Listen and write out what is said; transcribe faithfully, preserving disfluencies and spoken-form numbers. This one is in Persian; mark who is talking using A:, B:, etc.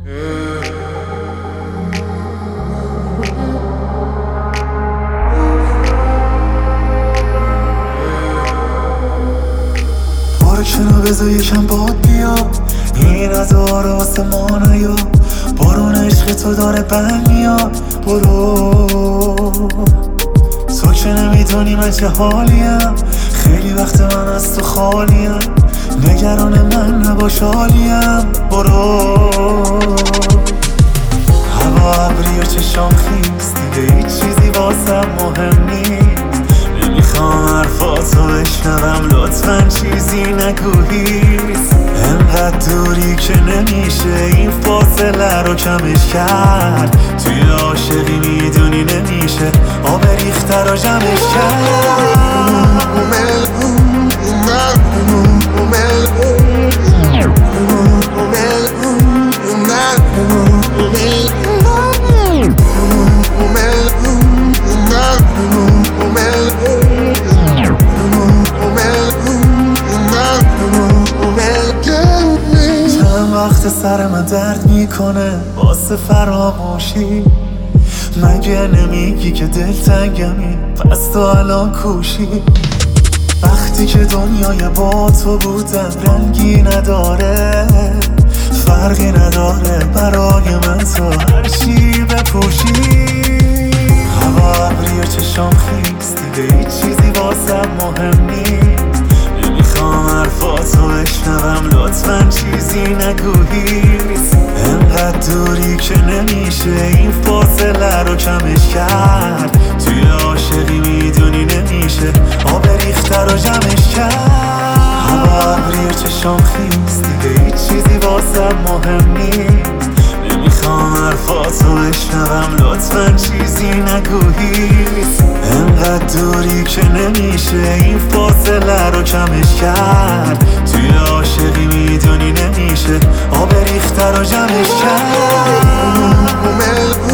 A: کنو بذار یکم باد بیا، این هزار آسمانه یا بارون عشق تو داره بند میاد. برو تو که نمیدونی من چه حالیم، خیلی وقت من از تو خالیم، نگران من نباش حالیم. برو هوا ابری و چشام خیس، دیگه هیچ چیزی واسم مهم نیست. نمیخوام حرفاتو بشنوم، لطفاً چیزی نگو هیس. انقدر دوری که نمیشه این فاصله رو کمش کرد. توی عاشقی میدونی نمیشه آب ریخته رو جمعش کرد. وقت سر من درد میکنه واسه فراموشی، مگه نمیگی که دلتنگمی پس تو الان کوشی؟ وقتی که دنیای با تو بودم رنگی نداره، فرقی نداره برای من تو هر چی بپوشی. هوا ابری و چشام خیس، دیگه هیچ چیزی واسم مهم نیست. نمیخوام حرفاتو بشنوم، لطفاً چیزی نگو هیس. انقدر دوری که نمیشه این فاصله رو کمش کرد. توی عاشقی میدونی نمیشه آب ریخته رو جمعش کرد. هوا ابری و چشام خیس، دیگه هیچ چیزی واسم مهم نیست. نمیخوام حرفاتو بشنوم، لطفاً چیزی نگو هیس. انقدر دوری که نمیشه این فاصله رو کمش کرد. توی عاشقی میدونی نمیشه آب ریخته رو جمعش کرد.